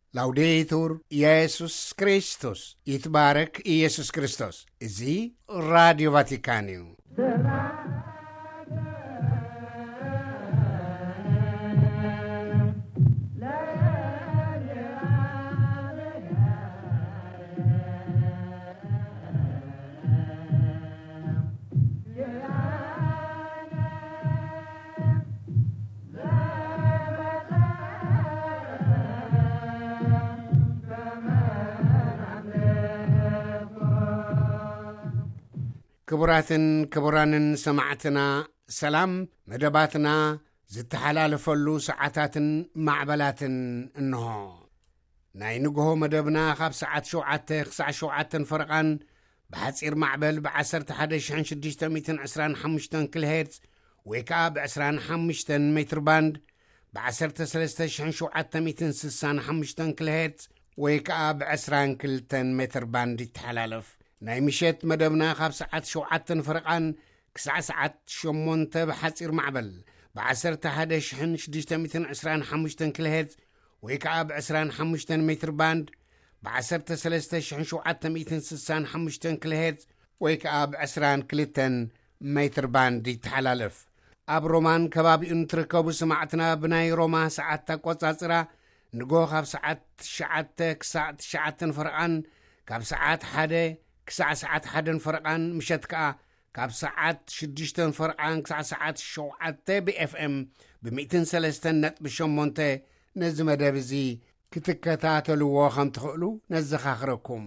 ላውዴቱር ኢየሱስ ክርስቶስ ይትባረክ ኢየሱስ ክርስቶስ እዚ ራዲዮ ቫቲካን እዩ። ክቡራትን ክቡራንን ሰማዕትና ሰላም መደባትና ዝተሓላለፈሉ ሰዓታትን ማዕበላትን እንሆ ናይ ንግሆ መደብና ካብ ሰዓት 7 ክሳዕ 7 ፈረቓን ብሓፂር ማዕበል ብ11625 ኪሎሄርዝ ወይ ከዓ ብ25 ሜትር ባንድ ብ13765 ኪሎሄርዝ ወይ ከዓ ብ22 ሜትር ባንድ ይተሓላለፍ። ናይ ምሸት መደብና ካብ ሰዓት 7 ፈረቓን ክሳዕ ሰዓት 8 ብሓፂር ማዕበል ብ11625 ኪሎሄርዝ ወይ ከዓ ብ25 ሜትር ባንድ ብ13765 ኪሎሄርዝ ወይ ከዓ ብ22 ሜትር ባንድ ይተሓላለፍ። ኣብ ሮማን ከባቢኡን ትርከቡ ሰማዕትና ብናይ ሮማ ሰዓት ኣቆጻጽራ ንግሆ ካብ ሰዓት 9 ክሳዕ 9 ፈረቓን ካብ ሰዓት 1 ክሳዕ ሰዓት 1 ፈረቓን ምሸት ከዓ ካብ ሰዓት 6 ፈረቓን ክሳዕ ሰዓት 7 ብኤፍኤም ብ103.8 ነዚ መደብ እዚ ክትከታተልዎ ከም ትኽእሉ ነዘኻኽረኩም።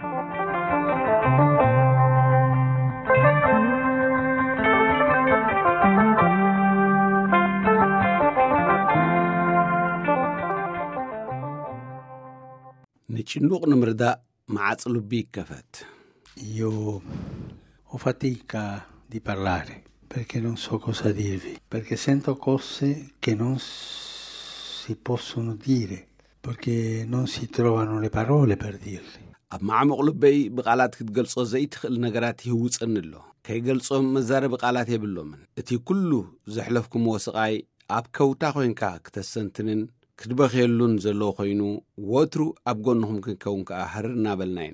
ንጭኑቕ ንምርዳእ ማዓጽ ልቢ ይከፈት። Io ho fatica di parlare perché non so cosa dirvi, perché sento cose che non si possono dire, perché non si trovano le parole per dirle. ኣብ ማዕሙቕ ልበይ ብቓላት ክትገልጾ ዘይትኽእል ነገራት ይውፅን ኣሎ። ከይገልጾም መዛረቢ ቃላት የብሎምን። እቲ ኩሉ ዘሕለፍኩምዎ ስቓይ ኣብ ከውታ ኮይንካ ክተሰንትንን ክትበኽየሉን ዘሎ ኮይኑ ወትሩ ኣብ ጎንኹም ክንከውን ከዓ ሕርር እናበልና ኢና።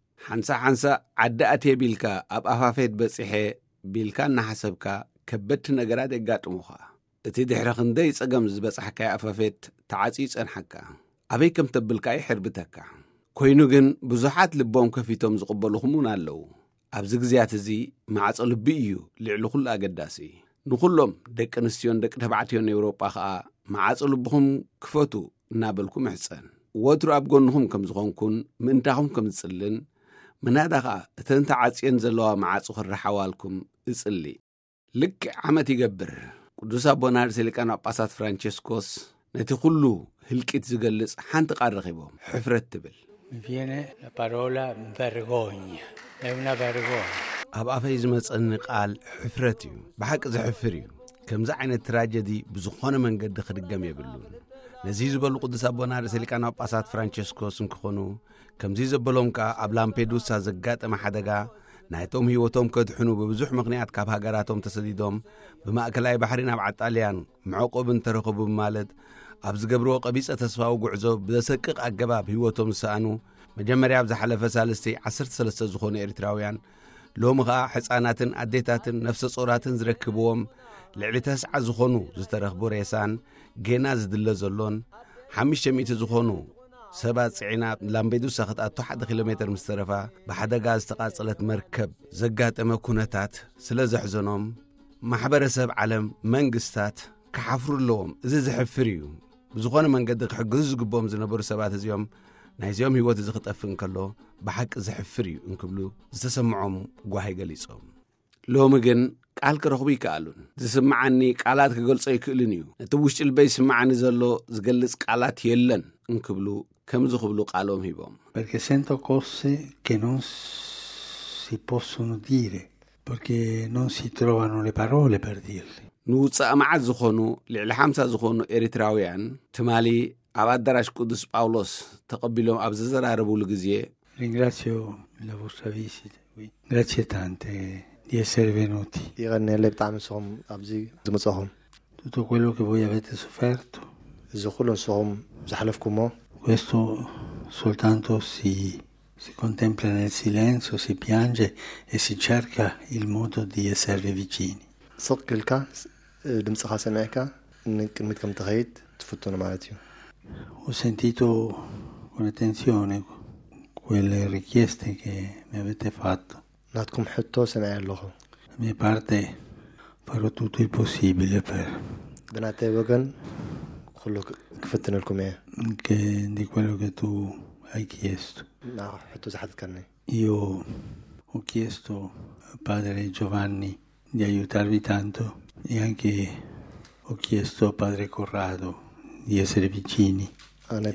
ሓንሳ ዓዲ ኣትየ ቢልካ ኣብ ኣፋፌት በፂሐ ቢልካ እናሓሰብካ ከበድቲ ነገራት የጋጥሙኻ። እቲ ድሕሪ ክንደይ ጸገም ዝበፅሐካዮ ኣፋፌት ተዓፂ ጸንሐካ ኣበይ ከም ተብልካ ይሕርብተካ። ኮይኑ ግን ብዙሓት ልቦም ከፊቶም ዝቕበልኹምን ኣለዉ። ኣብዚ ግዝያት እዚ ማዕጾ ልቢ እዩ ልዕሊ ኩሉ ኣገዳሲ። ንኹሎም ደቂ ኣንስትዮን ደቂ ተባዕትዮን ኤውሮጳ ከዓ ማዕጾ ልብኹም ክፈቱ እናበልኩም ይሕፀን። ወትሩ ኣብ ጎንኹም ከም ዝኾንኩን ምእንታኹም ከም ዝጽልን ምናዳ ከዓ እተን ተዓጽየን ዘለዋ ማዓጹ ክረሓዋልኩም እጽሊ። ልክዕ ዓመት ይገብር ቅዱስ ኣቦና ርእሰ ሊቃነ ጳጳሳት ፍራንቼስኮስ ነቲ ኩሉ ህልቂት ዝገልጽ ሓንቲ ቃል ረኺቦም ሕፍረት ትብል። Mi viene la parola vergogna, è una vergogna. ኣብ ኣፈይ ዝመጸኒ ቃል ሕፍረት እዩ፣ ብሓቂ ዘሕፍር እዩ። ከምዚ ዓይነት ትራጀዲ ብዝኾነ መንገዲ ክድገም የብሉን። ነዚ ዝበሉ ቅዱስ ኣቦና ርእሰ ሊቃነ ጳጳሳት ፍራንቼስኮስ እንክኾኑ ከምዚ ዘበሎም ከዓ ኣብ ላምፔዱሳ ዘጋጠመ ሓደጋ ናይቶም ህይወቶም ከድሕኑ ብብዙሕ ምኽንያት ካብ ሃገራቶም ተሰዲዶም ብማእከላይ ባሕሪ ናብ ዓጣልያን ምዕቆብን ተረኸቡ ማለት ኣብ ዝገብርዎ ቀቢጸ ተስፋዊ ጉዕዞ ብዘሰቅቕ ኣገባብ ህይወቶም ዝሰኣኑ መጀመርያ ኣብ ዝሓለፈ 13 ዝኾኑ ኤርትራውያን ሎሚ ከዓ ሕፃናትን ኣዴታትን ነፍሰ ጾራትን ዝረክብዎም ልዕሊ 9 ዝኾኑ ዝተረኽቡ ሬሳን ጌና ዝድለ ዘሎን 500 ዝኾኑ ሰባት ጽዒና ላምፔዱሳ ኽትኣቱ 1 ኪሎ ሜትር ምስ ተረፋ ብሓደጋ ዝተቓጸለት መርከብ ዘጋጠመ ኩነታት ስለ ዘሕዘኖም ማሕበረሰብ ዓለም መንግስታት ክሓፍሩ ኣለዎም። እዚ ዝሕፍር እዩ። ብዝኾነ መንገዲ ክሕግዙ ዝግብኦም ዝነበሩ ሰባት እዚኦም ናይዚኦም ህይወት እዚ ክጠፍእ እንከሎ ብሓቂ ዝሕፍር እዩ እንክብሉ ዝተሰምዖም ጓሂ ገሊጾም። ሎሚ ግን ቃል ክረኽቡ ይከኣሉን። ዝስምዓኒ ቃላት ክገልጾ ይክእልን እዩ። ነቲ ውሽጢ ልበይ ይስምዓኒ ዘሎ ዝገልጽ ቃላት የለን እንክብሉ ከም ዝኽብሉ ቃሎም ሂቦም። Perché sento cose che non si possono dire, perché non si trovano le parole per dirle. ንውፃእ መዓት ዝኾኑ ልዕሊ 50 ዝኾኑ ኤርትራውያን ትማሊ ኣብ ኣዳራሽ ቅዱስ ጳውሎስ ተቐቢሎም ኣብ ዝዘራረቡሉ ጊዜ Ringrazio la vostra visita qui. Grazie tante di essere venuti. ይቐኒለ ብጣዕሚ ንስኹም ኣብዚ ዝመፅኹም Tutto quello che voi avete sofferto, እዚ ኩሉ ንስኹም ዝሓለፍኩሞ questo soltanto si contempla nel silenzio, si piange e si cerca il modo di esservi vicini. صقلك دمصخا سمعك نكمت كم تغيد تفوتون مالتيو. Ho sentito con attenzione quelle richieste che mi avete fatto. ناتكم حطو سمع اللغو. Da mia parte farò tutto il possibile per بناتي وغن كله كفتن لكم ايه. che di quello che tu hai chiesto. نا حطو زحت كني. Io ho chiesto a padre Giovanni di aiutarvi tanto e anche ho chiesto a padre Corrado di essere vicini. أنا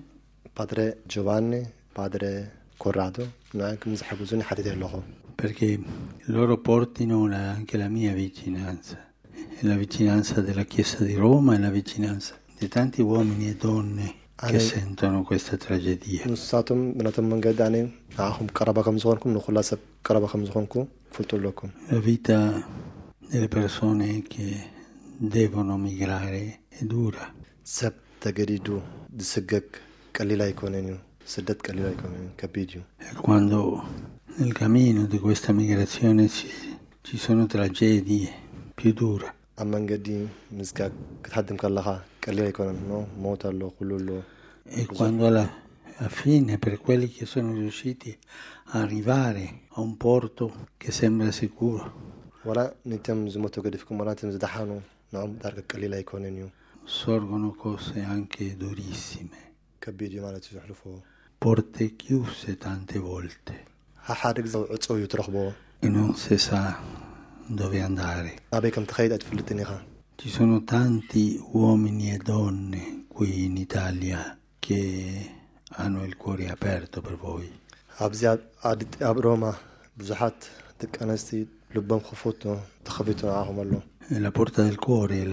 padre Giovanni, padre Corrado, ناكم زحبوزوني حديث اللغو. Perché loro portino anche la mia vicinanza, e la vicinanza della Chiesa di Roma e la vicinanza di tanti uomini e donne che sentono questa tragedia. نصاتم بناتم من قداني معهم قرابة كم زغنكم نخلا سب قرابة كم زغنكم فلتو لكم. La vita delle persone che devono migrare è dura. سب تجريدو دسجك قليلا يكونينيو سدت قليلا يكونينيو كبيديو. E quando nel cammino di questa migrazione ci sono tragedie più dure. أما نقدي مزكاك كتحدم كلها قليلا يكونن موت الله كله. E quando alla fine, per quelli che sono riusciti a arrivare a un porto che sembra sicuro, ولا نتم زموتو قد فيكم ولا نتم زدحانو نعم دارك قليلا يكونينيو sorgono cose anche durissime, كبيديو مالتي يحلفو. porte chiuse tante volte حارق زو عصو يترخبو. e non si sa dove andare. أبي كم تخيل أتفلتني خا. Ci sono tanti uomini e donne qui in Italia che hanno il cuore aperto per voi. أبزي أب روما بزحات دك أنستي لبهم خفوتو تخفيتو معهم الله. E la porta del cuore è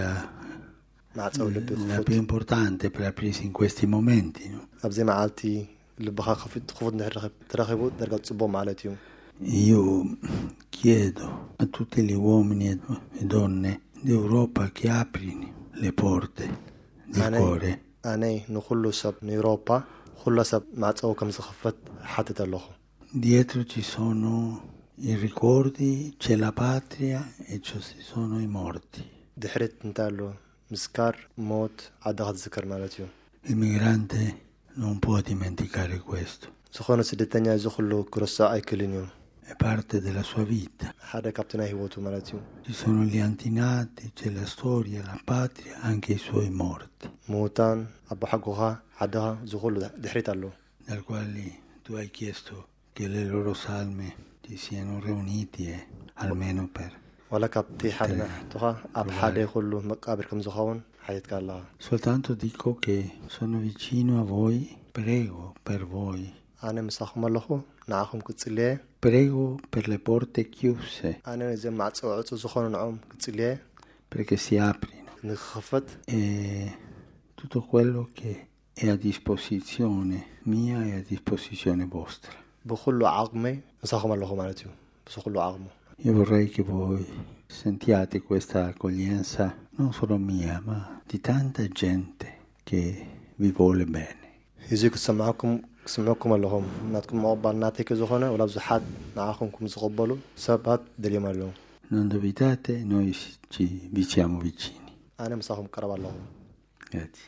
مع تصو لبي la خفوت. più importante per aprirsi in questi momenti, no? أبزي معالتي لبها خفوت نهر ترخبو درجة تصبو مالتيو. Io chiedo a tutti gli uomini e donne d'Europa che aprino le porte del cuore. أنا نخلو سب نيروبا خلو سب مع تصو كم زخفت حتى الله. Dietro ci sono i ricordi, c'è la patria e ci sono i morti. دحرت نتالو مسكار موت عدغت ذكر مالتيو. Il migrante non può dimenticare questo, زخونو سدتنيا زخلو كرسا أي كلينيو. è parte della sua vita. حدا كابتنا هيوتو مالتيو. Ci sono gli antenati, c'è la storia, la patria, anche i suoi morti, موتان أبو حقوها عدها زخلو دحرت الله. dal quali tu hai chiesto che le loro salme ti siano riuniti almeno per. ولا كابتي حدا توها أب حدا يخلو مقابر كم زخون حياتك الله. Soltanto dico che sono vicino a voi, prego per voi, أنا مساخم الله نعاهم كتسليه. prego per le porte chiuse أنا زي ما عصو زخون نعوم كتسليه perché si aprino نخفت. e tutto quello che è a disposizione mia e a disposizione vostra. بخلو عظمي مساخم الله مالتيو بس خلو عظمه. Io vorrei che voi sentiate questa accoglienza non solo mia, ma di tanta gente che vi vuole bene. يجيك سمعكم اللهم ناتكم مقبل ناتيك زخونة ولا بزحات نعاكم كم زقبلوا سبات دريم اللهم. Non dubitate, noi vi siamo vicini. أنا مساهم قرب اللهم. Grazie.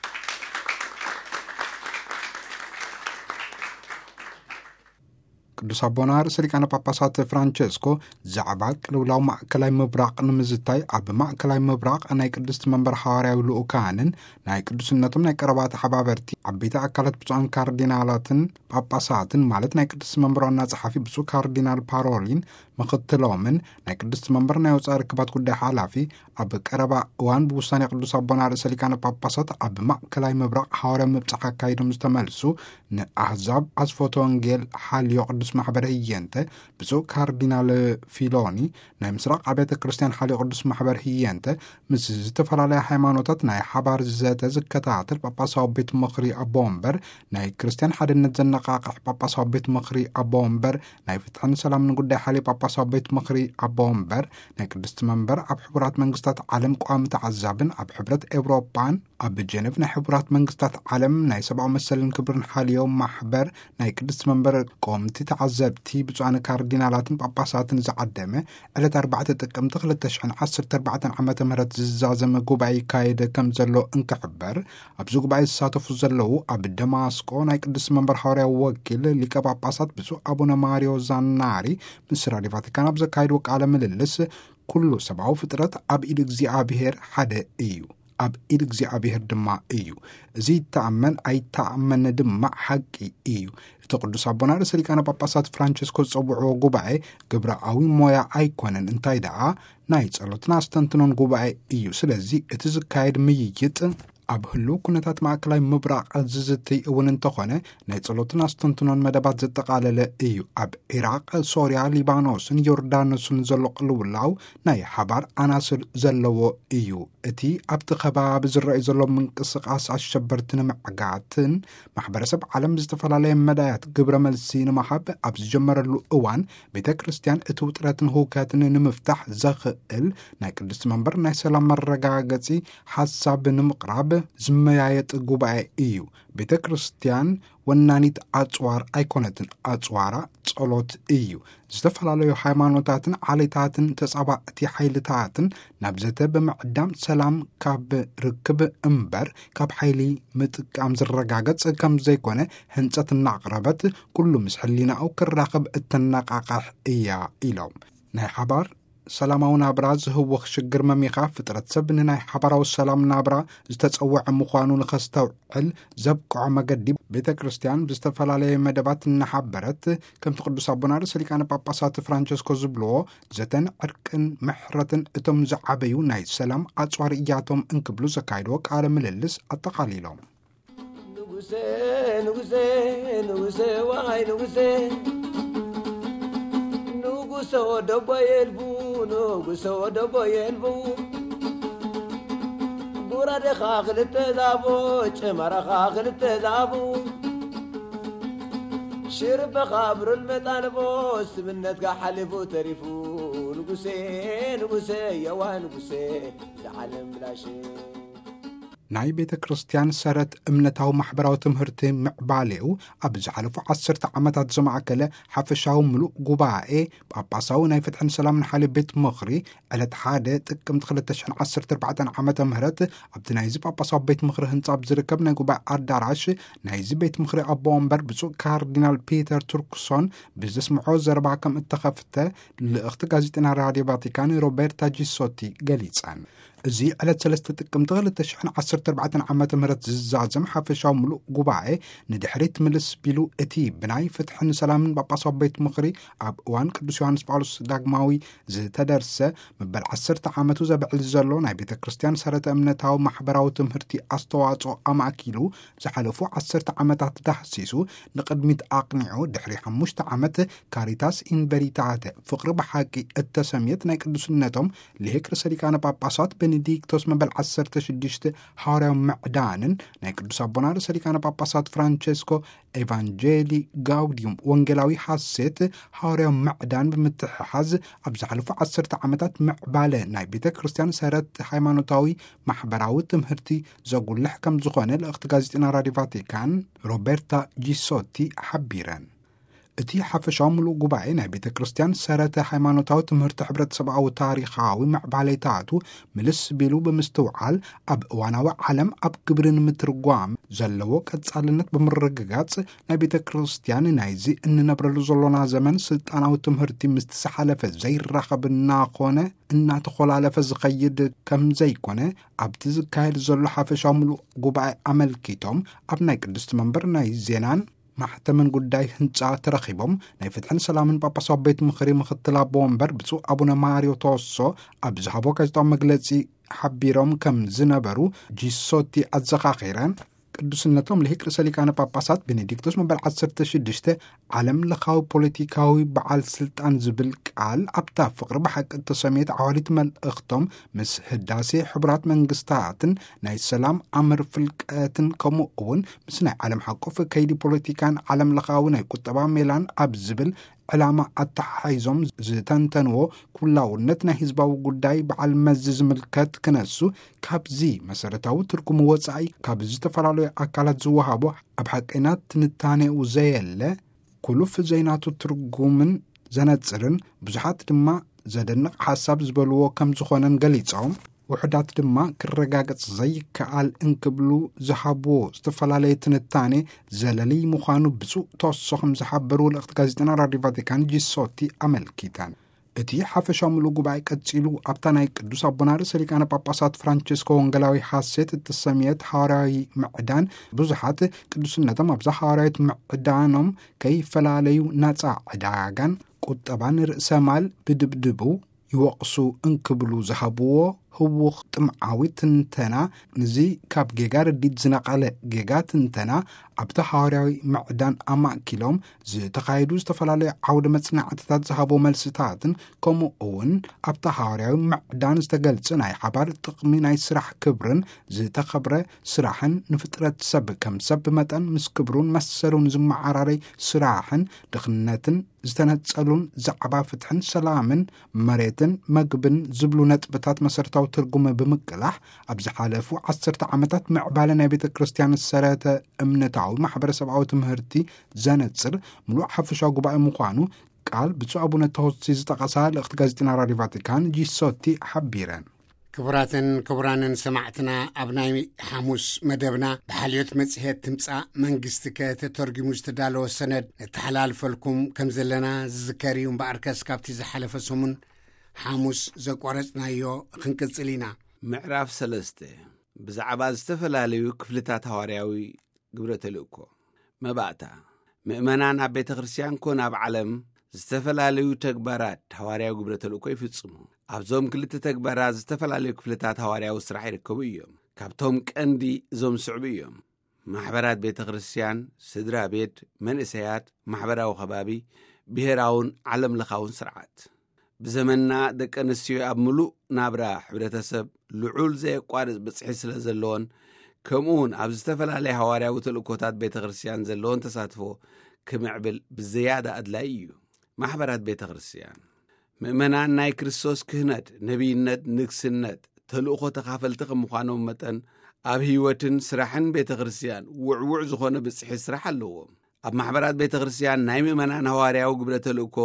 ቅዱስ አቦና ርእሰ ሊቃነ ጳጳሳት ፍራንቸስኮ ዛዕባ ቅልውላው ማእከላይ ምብራቕ ንምዝታይ ኣብ ማእከላይ ምብራቕ ናይ ቅድስቲ መንበር ሓዋርያዊ ልኡካንን ናይ ቅዱስነቶም ናይ ቀረባት ሓባበርቲ ዓበይቲ ኣካላት ብፁዓን ካርዲናላትን ጳጳሳትን ማለት ናይ ቅድስቲ መንበር ዋና ጸሓፊ ብፁዕ ካርዲናል ፓሮሊን ምክትሎምን ናይ ቅድስቲ መንበር ናይ ወፃኢ ርክባት ጉዳይ ሓላፊ ኣብ ቀረባ እዋን ብውሳኔ ቅዱስ አቦና ርእሰ ሊቃነ ጳጳሳት ኣብ ማእከላይ ምብራቕ ሓዋርያዊ ምብጻሕ ኣካይዶም ዝተመልሱ ንኣሕዛብ ኣስፎቶ ወንጌል ሓልዮ ቅዱስ ማሕበረ ህየንተ ብፁዕ ካርዲናል ፊሎኒ ናይ ምስራቅ ኣብያተ ክርስቲያን ሓልዮ ቅዱስ ማሕበር ህየንተ ምስ ዝተፈላለየ ሃይማኖታት ናይ ሓባር ዘተ ዝከታተል ጳጳሳዊ ቤት ምኽሪ ኣቦ ወንበር ናይ ክርስቲያን ሓድነት ዘነቃቅሕ ጳጳሳዊ ቤት ምኽሪ ኣቦ ወንበር ናይ ፍትሕን ሰላምን ጉዳይ ሓልዮ ጳጳሳት ቤት ምኽሪ ኣቦ ወንበር ናይ ቅድስቲ መንበር ኣብ ሕቡራት መንግስታት ዓለም ቋሚ ተዓዛብን ኣብ ሕብረት ኤውሮፓን ኣብ ጀነቭ ናይ ሕቡራት መንግስታት ዓለም ናይ ሰብኣዊ መሰልን ክብርን ሓልዮም ማሕበር ናይ ቅድስቲ መንበር ቆምቲ ተዓዘብቲ ብፁዓን ካርዲናላትን ጳጳሳትን ዝዓደመ ዕለት 4 ጥቅምቲ 2014 ዓመተ ምህረት ዝዛዘመ ጉባኤ ይካየደ ከም ዘሎ እንክሕበር ኣብዚ ጉባኤ ዝሳተፉ ዘለው ኣብ ደማስቆ ናይ ቅድስቲ መንበር ሐዋርያዊ ወኪል ሊቀ ጳጳሳት ብፁዕ አቡነ ማሪዮ ዛናሪ ምስ ራድዮ ቫቲካን ኣብ ዘካየድዎ ቃለ ምልልስ ኩሉ ሰብኣዊ ፍጥረት ኣብ ኢድ እግዚኣብሔር ሓደ እዩ ኣብ ኢድ እግዚኣብሔር ድማ እዩ እዚ ተኣመን ኣይተኣመነ ድማ ሓቂ እዩ እቲ ቅዱስ ኣቦና ርእሰ ሊቃነ ጳጳሳት ፍራንቸስኮ ዝፀውዕዎ ጉባኤ ግብራዊ ሞያ ኣይኮነን እንታይ ደኣ ናይ ጸሎትና ኣስተንትኖን ጉባኤ እዩ ስለዚ እቲ ዝካየድ ምይይጥ ኣብ ህሉ ኩነታት ማእከላይ ምብራቕ ዝዝትይ እውን እንተኾነ ናይ ጸሎትን ኣስተንትኖን መደባት ዘጠቓለለ እዩ ኣብ ኢራቅ ሶርያ ሊባኖስን ዮርዳኖስን ዘሎ ቅልውላው ናይ ሓባር ኣናስር ዘለዎ እዩ እቲ ኣብቲ ከባቢ ዝረአዩ ዘሎ ምንቅስቓስ ኣሸበርትን ምዕጋትን ማሕበረሰብ ዓለም ዝተፈላለየ መዳያት ግብረ መልሲ ንምሃብ ኣብ ዝጀመረሉ እዋን ቤተ ክርስቲያን እቲ ውጥረትን ህውከትን ንምፍታሕ ዘኽእል ናይ ቅድስቲ መንበር ናይ ሰላም መረጋገፂ ሓሳብ ንምቕራብ ዝመያየጥ ጉባኤ እዩ ቤተ ክርስቲያን ወናኒት ኣጽዋር ኣይኮነትን ኣጽዋራ ጸሎት እዩ ዝተፈላለዩ ሃይማኖታትን ዓሌታትን ተጻባእቲ ሓይልታትን ናብ ዘተ ብምዕዳም ሰላም ካብ ርክብ እምበር ካብ ሓይሊ ምጥቃም ዝረጋገጽ ከም ዘይኮነ ህንጸት እናቕረበት ኩሉ ምስ ሕሊናኡ ክራኸብ እተነቃቃሕ እያ ኢሎም ናይ ሓባር ሰላማዊ ናብራ ዝህወኽ ሽግር መሚኻ ፍጥረት ሰብ ንናይ ሓባራዊ ሰላም ናብራ ዝተጸውዐ ምዃኑ ንኸስተውዕል ዘብቅዖ መገዲ ቤተ ክርስቲያን ብዝተፈላለየ መደባት እናሓበረት ከምቲ ቅዱስ ኣቦና ርእሰ ሊቃነ ጳጳሳት ፍራንቸስኮ ዝብልዎ ዘተን ዕርቅን ምሕረትን እቶም ዝዓበዩ ናይ ሰላም ኣጽዋር እያቶም እንክብሉ ዘካይድዎ ቃለ ምልልስ ኣጠቓሊሎም ንጉሴ ንጉሴ ንጉሴ ዋይ ንጉሴ ንጉሶ ደቦ የልቡ ንጉሶ ደቦ የልቡ ጉራደኻ ክልተ ዛቦ ጭመረኻ ክልተ ዛቡ ሽርበኻ ብሩል መጣንቦ ስብነትካ ሓሊፉ ተሪፉ ንጉሴ ንጉሴ የዋ ንጉሴ ዝዓለም ላሽ ናይ ቤተ ክርስቲያን ሰረት እምነታዊ ማሕበራዊ ትምህርቲ ምዕባሌው ኣብ ዝሓለፉ 10 ዓመታት ዘማዕከለ ሓፈሻዊ ምሉእ ጉባኤ ጳጳሳዊ ናይ ፍትሕን ሰላምን ሓሊ ቤት ምኽሪ ዕለት 1 ጥቅምቲ 2014 ዓመተ ምህረት ኣብቲ ናይዚ ጳጳሳዊ ቤት ምኽሪ ህንጻ ዝርከብ ናይ ጉባኤ ኣዳራሽ ናይዚ ቤት ምኽሪ ኣቦ ወንበር ብፁዕ ካርዲናል ፒተር ቱርክሶን ብዘስምዖ ዘረባ ከም እተኸፍተ ልእኽቲ ጋዜጠና ራድዮ ቫቲካን ሮቤርታ ጂሶቲ ገሊጸን እዚ ዕለት 3 ጥቅምቲ 2014 ዓመተ ምህረት ዝዛዘም ሓፈሻዊ ምሉእ ጉባኤ ንድሕሪት ምልስ ቢሉ እቲ ብናይ ፍትሕን ሰላምን ጳጳሳዊ ቤት ምኽሪ ኣብ እዋን ቅዱስ ዮሃንስ ጳውሎስ ዳግማዊ ዝተደርሰ መበል 10 ዓመቱ ዘብዕል ዘሎ ናይ ቤተ ክርስቲያን ሰረተ እምነታዊ ማሕበራዊ ትምህርቲ ኣስተዋጽኦ ኣማኪሉ ዝሓለፉ 10 ዓመታት ዳህሲሱ ንቅድሚት ኣቕኒዑ ድሕሪ 5 ዓመት ካሪታስ ኢን ቬሪታቴ ፍቕሪ ብሓቂ እተሰምየት ናይ ቅዱስነቶም ሊቅ ርእሰ ሊቃነ ጳጳሳት ቤኔዲክቶስ መበል 16 ሐዋርያዊ ምዕዳንን ናይ ቅዱስ ኣቦና ርእሰ ሊቃነ ጳጳሳት ፍራንቸስኮ ኤቫንጀሊ ጋውዲዩም ወንጌላዊ ሓሴት ሐዋርያዊ ምዕዳን ብምትሕሓዝ ኣብ ዝሓለፉ 10 ዓመታት ምዕባለ ናይ ቤተ ክርስቲያን ሰረት ሃይማኖታዊ ማሕበራዊ ትምህርቲ ዘጉልሕ ከም ዝኾነ ልእኽቲ ጋዜጠና ራድዮ ቫቲካን ሮቤርታ ጂሶቲ ሓቢረን እቲ ሓፈሻዊ ምሉእ ጉባኤ ናይ ቤተ ክርስቲያን ሰረተ ሃይማኖታዊ ትምህርቲ ሕብረተሰባዊ ታሪኻዊ ምዕባለታቱ ምልስ ቢሉ ብምስትውዓል ኣብ እዋናዊ ዓለም ኣብ ግብሪ ንምትርጓም ዘለዎ ቀጻልነት ብምርግጋጽ ናይ ቤተ ክርስቲያን ናይዚ እንነብረሉ ዘሎና ዘመን ስልጣናዊ ትምህርቲ ምስትሰሓለፈ ዘይራኸብ እናኾነ እናተኾላለፈ ዝኸይድ ከም ዘይኮነ ኣብቲ ዝካየድ ዘሎ ሓፈሻዊ ምሉእ ጉባኤ ኣመልኪቶም ኣብ ናይ ቅድስቲ መንበር ናይ ዜናን ማሕተምን ጉዳይ ህንጻ ተረኺቦም ናይ ፍትሕን ሰላምን ጳጳሳዊ ቤት ምኽሪ ምኽትል ኣቦ ወንበር ብፁዕ ኣቡነ ማሪዮ ቶሶ ኣብ ዝሃቦ ጋዜጣዊ መግለጺ ሓቢሮም ከም ዝነበሩ ጂሶቲ ኣዘኻኺረን ቅዱስነቶም ልሂቅ ርእሰ ሊቃነ ጳጳሳት ቤኔዲክቶስ መበል 16 ዓለም ለኻዊ ፖለቲካዊ በዓል ስልጣን ዝብል ቃል ኣብታ ፍቕሪ ብሓቂ ተሰሜት ዓዋሊት መልእኽቶም ምስ ህዳሴ ሕቡራት መንግስታትን ናይ ሰላም ኣምር ፍልቀትን ከምኡ እውን ምስ ናይ ዓለም ሓቆፍ ከይዲ ፖለቲካን ዓለም ለኻዊ ናይ ቁጠባ ሜላን ኣብ ዝብል ዕላማ ኣተሓሒዞም ዝተንተንዎ ኩላውነት ናይ ህዝባዊ ጉዳይ በዓል መዚ ዝምልከት ክነሱ ካብዚ መሰረታዊ ትርጉም ወፃኢ ካብ ዝተፈላለዩ ኣካላት ዝወሃቦ ኣብ ሓቂናት ትንታኔኡ ዘየለ ኩሉፍ ዘይናቱ ትርጉምን ዘነጽርን ብዙሓት ድማ ዘደንቕ ሓሳብ ዝበልዎ ከም ዝኾነን ገሊጾም ውሕዳት ድማ ክረጋገጽ ዘይከኣል እንክብሉ ዝሃብዎ ዝተፈላለየ ትንታኔ ዘለሊ ምዃኑ ብፁእ ተወሰኹም ዝሓበሩ ልእኽቲ ጋዜጠና ራድዮ ቫቲካን ጂሶቲ ኣመልኪተን። እቲ ሓፈሻዊ ምሉእ ጉባኤ ቀጺሉ ኣብታ ናይ ቅዱስ ኣቦና ርእሰ ሊቃነ ጳጳሳት ፍራንቺስኮ ወንጌላዊ ሓሴት እትሰምየት ሓዋርያዊ ምዕዳን ብዙሓት ቅዱስነቶም ኣብዛ ሓዋርያዊት ምዕዳኖም ከይፈላለዩ ነፃ ዕዳጋን ቁጠባን ርእሰ ማል ብድብድቡ ይወቕሱ እንክብሉ ዝሃብዎ ህውኽ ጥምዓዊ ትንተና ንዚ ካብ ጌጋ ርዲድ ዝነቐለ ጌጋ ትንተና ኣብቲ ሓዋርያዊ ምዕዳን ኣማእኪሎም ዝተኻየዱ ዝተፈላለዩ ዓውደ መጽናዕትታት ዝሃቦ መልስታትን ከምኡ እውን ኣብቲ ሓዋርያዊ ምዕዳን ዝተገልጽ ናይ ሓባር ጥቕሚ ናይ ስራሕ ክብርን ዝተኸብረ ስራሕን ንፍጥረት ሰብ ከም ሰብ መጠን ምስ ክብሩን መሰሉን ዝመዓራረይ ስራሕን ድኽነትን ዝተነጸሉን ዛዕባ ፍትሕን ሰላምን መሬትን መግብን ዝብሉ ነጥብታት መሰረታዊ ትርጉም ብምቅላሕ ኣብ ዝሓለፉ 10 ዓመታት ምዕባለ ናይ ቤተ ክርስቲያን ሰረተ እምነታዊ ማሕበረሰባዊ ትምህርቲ ዘነጽር ምሉእ ሓፈሻዊ ጉባኤ ምዃኑ ቃል ብፁዕ አቡነ ተወሲ ዝጠቐሳ ልእኽቲ ጋዜጠና ራድዮ ቫቲካን ጂሶቲ ሓቢረን። ክቡራትን ክቡራንን ሰማዕትና ኣብ ናይ ሐሙስ መደብና ብሓልዮት መጽሔት ትምጻእ መንግስቲ ከተተርጊሙ ዝተዳለወ ሰነድ ነተሓላልፈልኩም ከም ዘለና ዝዝከር እዩ እምበኣር ከስ ካብቲ ዝሓለፈ ሰሙን ሐሙስ ዘቋረጽናዮ ክንቅጽል ኢና። ምዕራፍ 3 ብዛዕባ ዝተፈላለዩ ክፍልታት ሐዋርያዊ ግብረ ተልእኮ መባእታ ምእመናን ኣብ ቤተ ክርስቲያን ኮን ኣብ ዓለም ዝተፈላለዩ ተግባራት ሐዋርያዊ ግብረ ተልእኮ ይፍጽሙ። ኣብዞም ክልተ ተግባራት ዝተፈላለዩ ክፍልታት ሐዋርያዊ ስራሕ ይርከቡ እዮም። ካብቶም ቀንዲ እዞም ስዕቡ እዮም ማሕበራት ቤተ ክርስቲያን፣ ስድራ ቤት፣ መንእሰያት፣ ማሕበራዊ ከባቢ፣ ብሄራውን ዓለም ለኻውን ስርዓት። ብዘመንና ደቂ ኣንስትዮ ኣብ ምሉእ ናብራ ሕብረተሰብ ልዑል ዘየቋርጽ ብጽሒ ስለ ዘለዎን ከምኡውን ኣብ ዝተፈላለዩ ሐዋርያዊ ተልእኮታት ቤተ ክርስቲያን ዘለዎን ተሳትፎ ክምዕብል ብዝያዳ ኣድላይ እዩ። ማሕበራት ቤተ ክርስቲያን ምእመናን ናይ ክርስቶስ ክህነት፣ ነቢይነት፣ ንግስነት፣ ተልእኮ ተኻፈልቲ ከም ምዃኖም መጠን ኣብ ህይወትን ስራሕን ቤተ ክርስቲያን ውዕውዕ ዝኾነ ብጽሒ ስራሕ ኣለዎም። ኣብ ማሕበራት ቤተ ክርስቲያን ናይ ምእመናን ሐዋርያዊ ግብረ ተልእኮ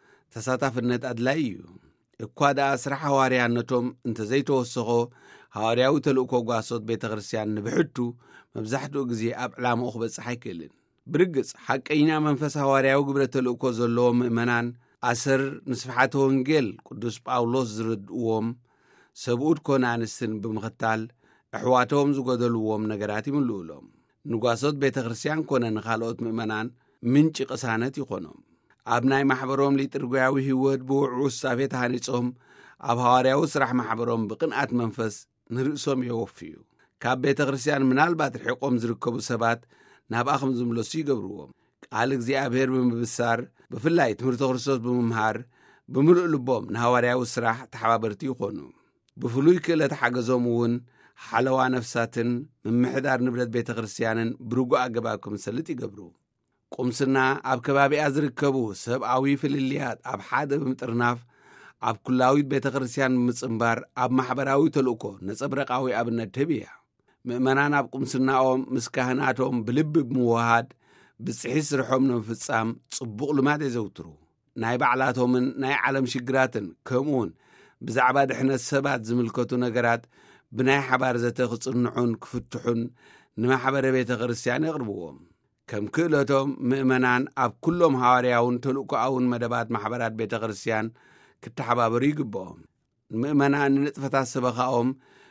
ተሳታፍነት ኣድላይ እዩ። እኳ ደኣ ስራሕ ሐዋርያነቶም እንተዘይተወሰኾ ሐዋርያዊ ተልእኮ ጓሶት ቤተ ክርስቲያን ንብሕቱ መብዛሕትኡ ግዜ ኣብ ዕላምኡ ክበጽሕ ኣይክእልን። ብርግጽ ሓቀኛ መንፈስ ሐዋርያዊ ግብረ ተልእኮ ዘለዎም ምእመናን ኣሰር ንስፍሓተ ወንጌል ቅዱስ ጳውሎስ ዝርድእዎም ሰብኡት ኮነ ኣንስትን ብምኽታል ኣሕዋቶም ዝጐደልዎም ነገራት ይምልኡሎም። ንጓሶት ቤተ ክርስቲያን ኮነ ንኻልኦት ምእመናን ምንጪ ቅሳነት ይኾኖም። ኣብ ናይ ማሕበሮም ሊጥርግያዊ ህይወት ብውዕው ሳቤ ተሃኒጾም ኣብ ሐዋርያዊ ስራሕ ማሕበሮም ብቕንኣት መንፈስ ንርእሶም የወፍዩ። ካብ ቤተ ክርስቲያን ምናልባት ርሒቆም ዝርከቡ ሰባት ናብኣ ከም ዝምለሱ ይገብርዎም። ቃል እግዚኣብሔር ብምብሳር ብፍላይ ትምህርቲ ክርስቶስ ብምምሃር ብምሉእ ልቦም ንሐዋርያዊ ስራሕ ተሓባበርቲ ይኾኑ። ብፍሉይ ክእለት ሓገዞም እውን ሓለዋ ነፍሳትን ምምሕዳር ንብረት ቤተ ክርስቲያንን ብርጉእ ኣገባብ ክምሰልጥ ይገብሩ። ቁምስና ኣብ ከባቢኣ ዝርከቡ ሰብኣዊ ፍልልያት ኣብ ሓደ ብምጥርናፍ ኣብ ኩላዊት ቤተ ክርስቲያን ብምጽምባር ኣብ ማሕበራዊ ተልእኮ ነጸብረቃዊ ኣብነት ትህብ እያ። ምእመናን ኣብ ቁምስናኦም ምስ ካህናቶም ብልቢ ብምውሃድ ብጽሒ ስርሖም ንምፍጻም ጽቡቕ ልማድ የዘውትሩ። ናይ ባዕላቶምን ናይ ዓለም ሽግራትን ከምኡውን ብዛዕባ ድሕነት ሰባት ዝምልከቱ ነገራት ብናይ ሓባር ዘተ ክጽንዑን ክፍትሑን ንማሕበረ ቤተ ክርስቲያን የቕርብዎም። ከም ክእለቶም ምእመናን ኣብ ኩሎም ሐዋርያውን ተልእኮኣውን መደባት ማሕበራት ቤተ ክርስቲያን ክተሓባበሩ ይግብኦም። ምእመናን ንንጥፈታት ሰበኻኦም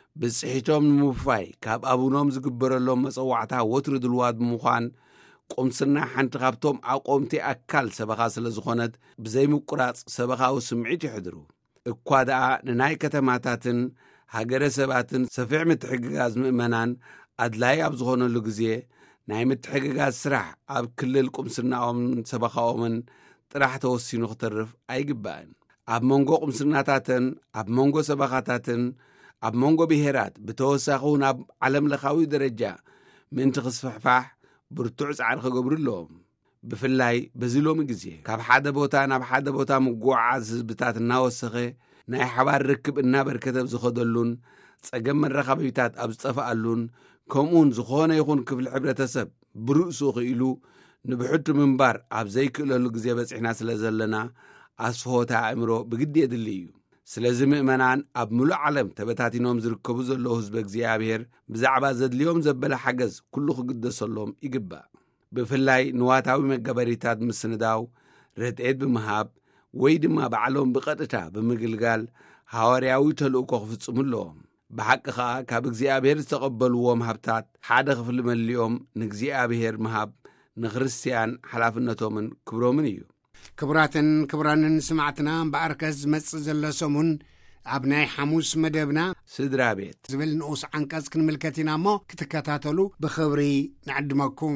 ብጽሒቶም ንምውፋይ ካብ ኣቡኖም ዝግበረሎም መጸዋዕታ ወትሪ ድልዋት ብምዃን ቁምስና ሓንቲ ካብቶም ኣቆምቲ ኣካል ሰበኻ ስለ ዝኾነት ብዘይምቁራጽ ሰበኻዊ ስምዒት ይሕድሩ። እኳ ደኣ ንናይ ከተማታትን ሃገረ ሰባትን ሰፊዕ ምትሕግጋዝ ምእመናን ኣድላይ ኣብ ዝኾነሉ ግዜ ናይ ምትሕግጋዝ ስራሕ ኣብ ክልል ቁምስናኦምን ሰበኻኦምን ጥራሕ ተወሲኑ ክተርፍ ኣይግባእን። ኣብ መንጎ ቁምስናታትን ኣብ መንጎ ሰበኻታትን ኣብ መንጎ ብሄራት ብተወሳኺውን ኣብ ዓለም ለኻዊ ደረጃ ምእንቲ ክስፋሕፋሕ ብርቱዕ ጻዕሪ ክገብሩ ኣለዎም። ብፍላይ በዚሎም ግዜ ካብ ሓደ ቦታ ናብ ሓደ ቦታ ምጉዓዝ ህዝብታት እናወሰኸ ናይ ሓባር ርክብ እናበርከተ ዝኸደሉን ጸገም መራኸቢታት ኣብ ዝጠፍኣሉን ከምኡን ዝኾነ ይኹን ክፍሊ ሕብረተሰብ ብርእሱ ኽኢሉ ንብሕቱ ምንባር ኣብ ዘይክእለሉ ግዜ በፂሕና ስለ ዘለና ኣስፈሆታ ኣእምሮ ብግዲ የድሊ እዩ። ስለዚ ምእመናን ኣብ ሙሉእ ዓለም ተበታቲኖም ዝርከቡ ዘለዉ ህዝቢ እግዚኣብሔር ብዛዕባ ዘድልዮም ዘበለ ሓገዝ ኩሉ ክግደሰሎም ይግባእ። ብፍላይ ንዋታዊ መገበሪታት ምስንዳው ርድኤት ብምሃብ ወይ ድማ ባዕሎም ብቐጥታ ብምግልጋል ሃዋርያዊ ተልእኮ ክፍጽሙ ኣለዎም። ብሓቂ ኸዓ ካብ እግዚኣብሔር ዝተቐበልዎም ሃብታት ሓደ ክፍሊ መሊኦም ንእግዚኣብሔር ምሃብ ንክርስቲያን ሓላፍነቶምን ክብሮምን እዩ። ክቡራትን ክቡራንን ስማዕትና እምበኣርከስ ዝመጽእ ዘሎ ሰሙን ኣብ ናይ ሐሙስ መደብና ስድራ ቤት ዝብል ንኡስ ዓንቀጽ ክንምልከት ኢና እሞ ክትከታተሉ ብኽብሪ ንዕድመኩም።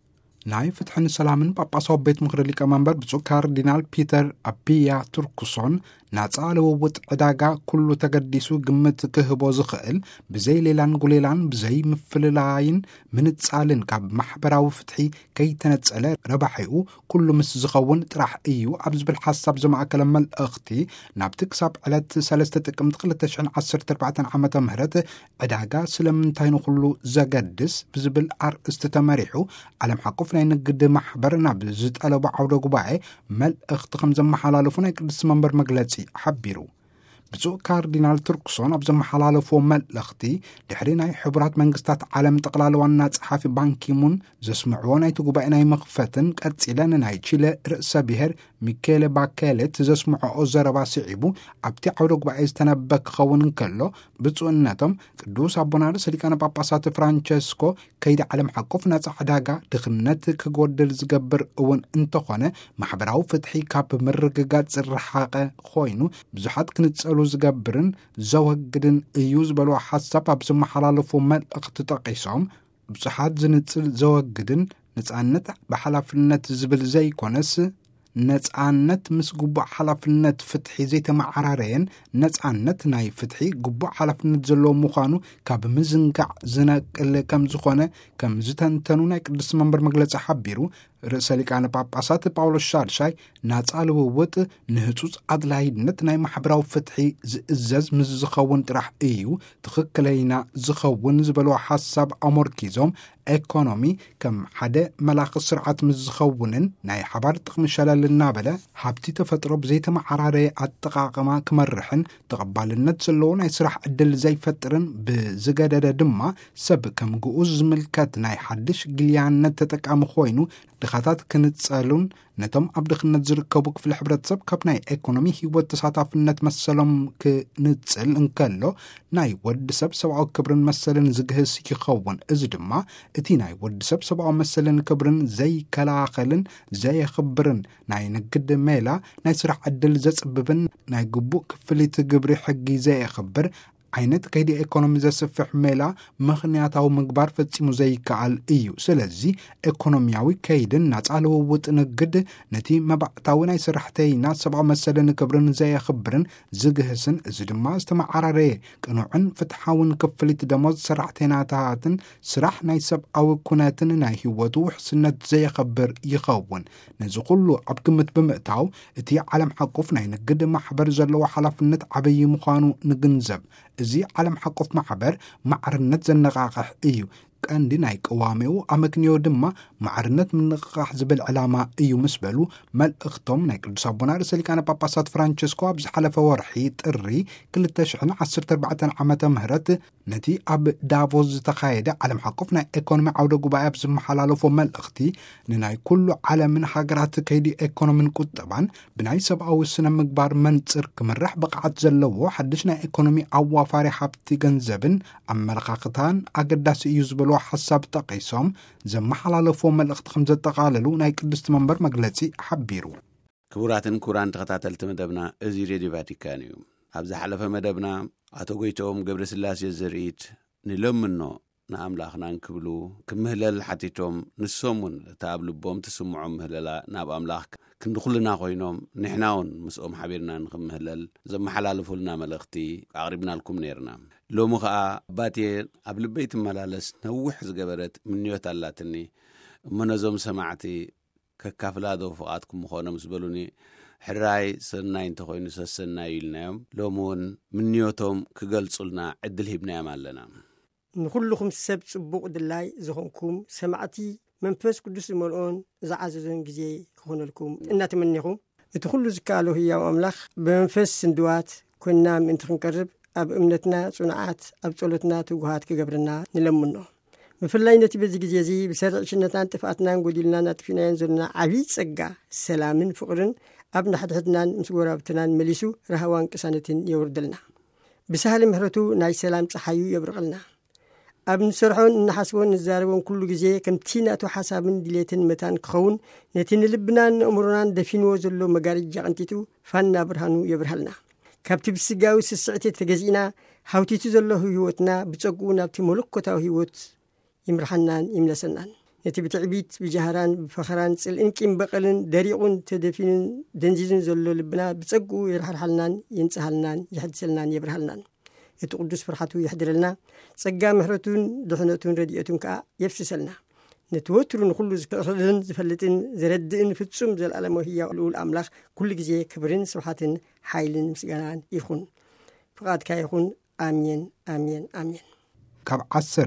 ናይ ፍትሕን ሰላምን ጳጳሳዊ ቤት ምክሪ ሊቀመንበር ብፁዕ ካርዲናል ፒተር ኣቢያ ቱርክሶን ናፃ ልውውጥ ዕዳጋ ኩሉ ተገዲሱ ግምት ክህቦ ዝኽእል ብዘይ ሌላን ጉሌላን ብዘይ ምፍልላይን ምንጻልን ካብ ማሕበራዊ ፍትሒ ከይተነጸለ ረባሒኡ ኩሉ ምስ ዝኸውን ጥራሕ እዩ ኣብ ዝብል ሓሳብ ዝማእከለ መልእኽቲ ናብቲ ክሳብ ዕለት 3 ጥቅምቲ 2014 ዓመተ ምህረት ዕዳጋ ስለምንታይ ንኹሉ ዘገድስ ብዝብል ኣርእስቲ ተመሪሑ ዓለም ሓቁፍ ናይ ንግዲ ማሕበር ናብ ዝጠለቦ ዓውደ ጉባኤ መልእኽቲ ከም ዘመሓላለፉ ናይ ቅድስቲ መንበር መግለጺ ሓቢሩ። ብፁዕ ካርዲናል ቱርክሶን ኣብ ዘመሓላለፍዎ መልእኽቲ ድሕሪ ናይ ሕቡራት መንግስታት ዓለም ጠቕላላ ዋና ጸሓፊ ባንኪሙን ዘስምዕዎ ናይቲ ጉባኤ ናይ መኽፈትን ቀጺለን ናይ ቺለ ርእሰ ብሔር ሚኬለ ባኬሌት ዘስምዖኦ ዘረባ ስዒቡ ኣብቲ ዓውደ ጉባኤ ዝተነበ ክኸውን እንከሎ ብፁዕነቶም ቅዱስ ኣቦና ርእሰ ሊቃነ ጳጳሳት ፍራንቸስኮ ከይዲ ዓለም ሓቁፍ ነጻ ዕዳጋ ድኽነት ክጎድል ዝገብር እውን እንተኾነ ማሕበራዊ ፍትሒ ካብ ምርግጋጽ ዝረሓቐ ኮይኑ ብዙሓት ክንጸሉ ዝገብርን ዘወግድን እዩ ዝበልዎ ሓሳብ ኣብ ዝመሓላለፉ መልእኽቲ ጠቂሶም ብዙሓት ዝንጽል ዘወግድን ነጻነት ብሓላፍነት ዝብል ዘይኮነስ ነጻነት ምስ ግቡእ ሓላፍነት ፍትሒ ዘይተመዓራረየን ነጻነት ናይ ፍትሒ ግቡእ ሓላፍነት ዘለዎ ምዃኑ ካብ ምዝንጋዕ ዝነቅል ከም ዝኾነ ከም ዝተንተኑ ናይ ቅዱስ መንበር መግለጺ ሓቢሩ ርእሰ ሊቃነ ጳጳሳት ጳውሎስ ሻድሻይ ናጻ ልውውጥ ንህጹጽ ኣድላይነት ናይ ማሕበራዊ ፍትሒ ዝእዘዝ ምስ ዝኸውን ጥራሕ እዩ ትኽክለኛ ዝኸውን ዝበልዎ ሓሳብ ኣሞርኪዞም ኢኮኖሚ ከም ሓደ መላኺ ስርዓት ምስ ዝኸውንን ናይ ሓባር ጥቕሚ ሸለል እናበለ ሃብቲ ተፈጥሮ ብዘይተመዓራረየ ኣጠቓቕማ ክመርሕን ተቐባልነት ዘለዎ ናይ ስራሕ ዕድል ዘይፈጥርን ብዝገደደ ድማ ሰብ ከም ግኡዝ ዝምልከት ናይ ሓድሽ ግልያነት ተጠቃሚ ኮይኑ ድኻታት ክንጸሉን ነቶም ኣብ ድኽነት ዝርከቡ ክፍሊ ሕብረተሰብ ካብ ናይ ኢኮኖሚ ህይወት ተሳታፍነት መሰሎም ክንጽል እንከሎ ናይ ወዲ ሰብ ሰብኣዊ ክብርን መሰልን ዝግህስ ይኸውን። እዚ ድማ እቲ ናይ ወዲ ሰብ ሰብኣዊ መሰልን ክብርን ዘይከላኸልን ዘየኽብርን ናይ ንግዲ ሜላ ናይ ስራሕ ዕድል ዘጽብብን ናይ ግቡእ ክፍሊት ግብሪ ሕጊ ዘየኽብር ዓይነት ከይዲ ኢኮኖሚ ዘስፍሕ ሜላ ምኽንያታዊ ምግባር ፈጺሙ ዘይከኣል እዩ። ስለዚ ኢኮኖሚያዊ ከይድን ናጻ ልውውጥ ንግድ ነቲ መባእታዊ ናይ ስራሕተይና ሰብኣዊ መሰልን ክብርን ዘየኽብርን ዝግህስን እዚ ድማ ዝተመዓራረየ ቅኑዕን ፍትሓውን ክፍሊት ደሞዝ ሰራሕተኛታትን ስራሕ ናይ ሰብኣዊ ኩነትን ናይ ህይወቱ ውሕስነት ዘየኽብር ይኸውን። ነዚ ኩሉ ኣብ ግምት ብምእታው እቲ ዓለም ሓቁፍ ናይ ንግዲ ማሕበር ዘለዎ ሓላፍነት ዓበይ ምዃኑ ንግንዘብ። እዚ ዓለም ሓቁፍ ማሕበር ማዕርነት ዘነቓቕሕ እዩ። ቀንዲ ናይ ቅዋሜኡ ኣመክንዮ ድማ ማዕርነት ምንቕቓሕ ዝብል ዕላማ እዩ ምስ በሉ መልእኽቶም ናይ ቅዱስ ኣቦና ርእሰ ሊቃነ ጳጳሳት ፍራንቸስኮ ኣብ ዝሓለፈ ወርሒ ጥሪ 2014 ዓመተ ምህረት ነቲ ኣብ ዳቮስ ዝተኻየደ ዓለም ሓቁፍ ናይ ኢኮኖሚ ዓውደ ጉባኤ ኣብ ዝመሓላለፎ መልእኽቲ ንናይ ኩሉ ዓለምን ሃገራት ከይዲ ኢኮኖሚን ቁጠባን ብናይ ሰብኣዊ ስነ ምግባር መንጽር ክምራሕ ብቕዓት ዘለዎ ሓድሽ ናይ ኢኮኖሚ ኣዋፋሪ ሃብቲ ገንዘብን ኣመለኻኽታን ኣገዳሲ እዩ ዝበልዎ ሓሳብ ጠቂሶም ዘመሓላለፎ መልእኽቲ ከም ዘጠቓለሉ ናይ ቅድስቲ መንበር መግለጺ ሓቢሩ። ክቡራትን ክቡራን ተኸታተልቲ መደብና እዚ ሬድዮ ቫቲካን እዩ። ኣብ ዝሓለፈ መደብና ኣቶ ጎይቶም ገብረ ስላሴ ዘርኢት ንለምኖ ንኣምላኽና እንክብሉ ክምህለል ሓቲቶም ንሶምን እታ ኣብ ልቦም ትስምዖም ምህለላ ናብ ኣምላኽ ክንድኹልና ኮይኖም ንሕናውን ምስኦም ሓቢርና ንክምህለል ዘመሓላለፉልና መልእኽቲ ኣቕሪብናልኩም ነርና። ሎሚ ከዓ ኣባቴ ኣብ ልበይ ትመላለስ ነዊሕ ዝገበረት ምንዮት ኣላትኒ እሞ ነዞም ሰማዕቲ ከካፍላዶ ፍቃትኩም ምኾነ ምስ በሉኒ ሕራይ ሰናይ እንተኾይኑ ሰሰናይ ኢልናዮም ሎሚ እውን ምንዮቶም ክገልጹልና ዕድል ሂብናዮም ኣለና። ንኹልኹም ሰብ ጽቡቕ ድላይ ዝኾንኩም ሰማዕቲ መንፈስ ቅዱስ ዝመልኦን ዝዓዘዞን ግዜ ክኾነልኩም እናተመኒኹም እቲ ኩሉ ዝከኣሎ ህያው ኣምላኽ ብመንፈስ ስንድዋት ኮንና ምእንቲ ክንቀርብ ኣብ እምነትና ጽኑዓት ኣብ ጸሎትና ትጉሃት ክገብርና ንለምኖ። ብፍላይ ነቲ በዚ ግዜ እዚ ብሰርዕሽነታን ጥፍኣትናን ጎዲልናን ኣጥፊናዮን ዘለና ዓብይ ጸጋ ሰላምን ፍቕርን ኣብ ናሕድሕድናን ምስ ጎራብትናን መሊሱ ረሃዋን ቅሳነትን የውርድልና። ብሳህሊ ምሕረቱ ናይ ሰላም ፀሓዩ የብርቕልና። ኣብ ንሰርሖን እናሓስቦን ንዛረቦን ኩሉ ግዜ ከምቲ ናቱ ሓሳብን ድሌትን መታን ክኸውን ነቲ ንልብናን ንእምሮናን ደፊንዎ ዘሎ መጋረጃ ቀንቲቱ ፋና ብርሃኑ የብርሃልና። ካብቲ ብስጋዊ ስስዕት ተገዚእና ሃውቲቱ ዘሎ ህይወትና ብጸጉኡ ናብቲ መለኮታዊ ህይወት ይምርሐናን ይምለሰናን። ነቲ ብትዕቢት ብጃህራን ብፈኸራን ጽልእን ቂም በቀልን ደሪቑን ተደፊንን ደንዚዝን ዘሎ ልብና ብጸጉኡ ይርሐርሐልናን ይንጽሃልናን ይሕድሰልናን የብርሃልናን። እቲ ቅዱስ ፍርሓቱ ይሕድረልና። ጸጋ ምሕረቱን ድሕነቱን ረድኤቱን ከዓ የፍስሰልና። ነቲ ወትሩ ንኹሉ ዝክእልን ዝፈልጥን ዝረድእን ፍጹም ዘለዓለማዊ ህያው ልዑል ኣምላኽ ኩሉ ግዜ ክብርን ስብሓትን ሓይልን ምስጋናን ይኹን። ፍቓድካ ይኹን። ኣሜን ኣሜን ኣሜን። ካብ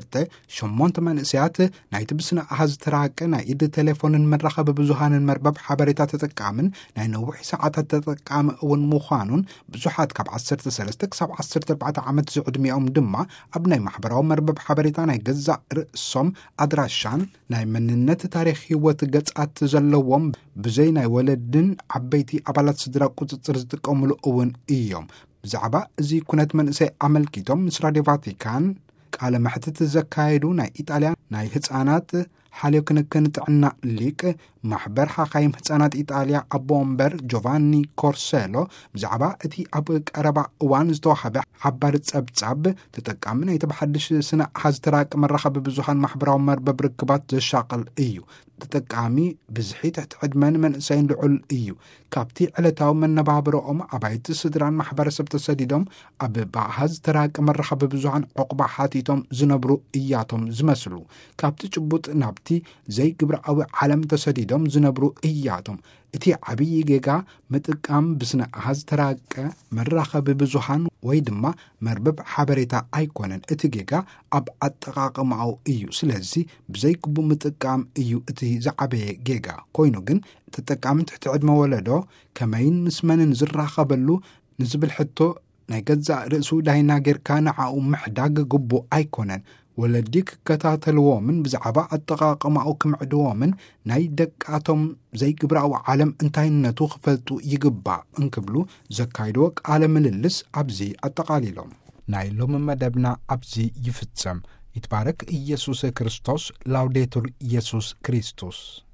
18 መንእስያት ናይቲ ብስነ ኣሃዝ ተራቀ ናይ ኢድ ቴሌፎንን መራኸቢ ብዙሃንን መርበብ ሓበሬታ ተጠቃምን ናይ ነዊሕ ሰዓታት ተጠቃሚ እውን ምዃኑን ብዙሓት ካብ 13 ክሳብ 14 ዓመት ዝዕድሚኦም ድማ ኣብ ናይ ማሕበራዊ መርበብ ሓበሬታ ናይ ገዛእ ርእሶም ኣድራሻን ናይ መንነት ታሪክ ህይወት ገጻት ዘለዎም ብዘይ ናይ ወለድን ዓበይቲ ኣባላት ስድራ ቁፅፅር ዝጥቀምሉ እውን እዮም። ብዛዕባ እዚ ኩነት መንእሰይ ኣመልኪቶም ምስ ራድዮ ቫቲካን ቃለ መሕትት ዘካየዱ ናይ ኢጣልያ ናይ ህፃናት ሓልዮ ክንክን ጥዕና ሊቅ ማሕበር ሓኻይም ህፃናት ኢጣልያ ኣቦ ወንበር ጆቫኒ ኮርሴሎ ብዛዕባ እቲ ኣብ ቀረባ እዋን ዝተዋሃበ ሓባር ጸብጻብ ተጠቃሚ ናይቲ ብሓድሽ ስነ ኣሃዝ ተራቂ መራኸቢ ብዙሃን ማሕበራዊ መርበብ ርክባት ዘሻቕል እዩ። ተጠቃሚ ብዝሒ ትሕቲ ዕድመን መንእሰይን ልዑል እዩ። ካብቲ ዕለታዊ መነባብሮኦም ኣባይቲ ስድራን ማሕበረሰብ ተሰዲዶም ኣብ ብኣሃዝ ተራቂ መራኸቢ ብዙሃን ዕቑባ ሓቲቶም ዝነብሩ እያቶም ዝመስሉ ካብቲ ጭቡጥ ናብቲ ዘይግብራዊ ዓለም ተሰዲዶም ዝነብሩ እያቶም። እቲ ዓብይ ጌጋ ምጥቃም ብስነ ኣሃዝ ተራቀ መራኸቢ ብዙሃን ወይ ድማ መርበብ ሓበሬታ ኣይኮነን። እቲ ጌጋ ኣብ ኣጠቃቅማው እዩ። ስለዚ ብዘይግቡእ ምጥቃም እዩ እቲ ዝዓበየ ጌጋ ኮይኑ ግን ተጠቃሚ ትሕቲ ዕድመ ወለዶ ከመይን ምስ መንን ዝራኸበሉ ንዝብል ሕቶ ናይ ገዛእ ርእሱ ዳይና ጌርካ ንዓኡ ምሕዳግ ግቡእ ኣይኮነን። ወለዲ ክከታተልዎምን ብዛዕባ ኣጠቃቅማኡ ክምዕድዎምን ናይ ደቃቶም ዘይግብራዊ ዓለም እንታይነቱ ክፈልጡ ይግባእ እንክብሉ ዘካይድዎ ቃለ ምልልስ ኣብዚ ኣጠቃሊሎም ናይ ሎሚ መደብና ኣብዚ ይፍጸም። ይትባረክ ኢየሱስ ክርስቶስ። ላውዴቱር ኢየሱስ ክርስቶስ።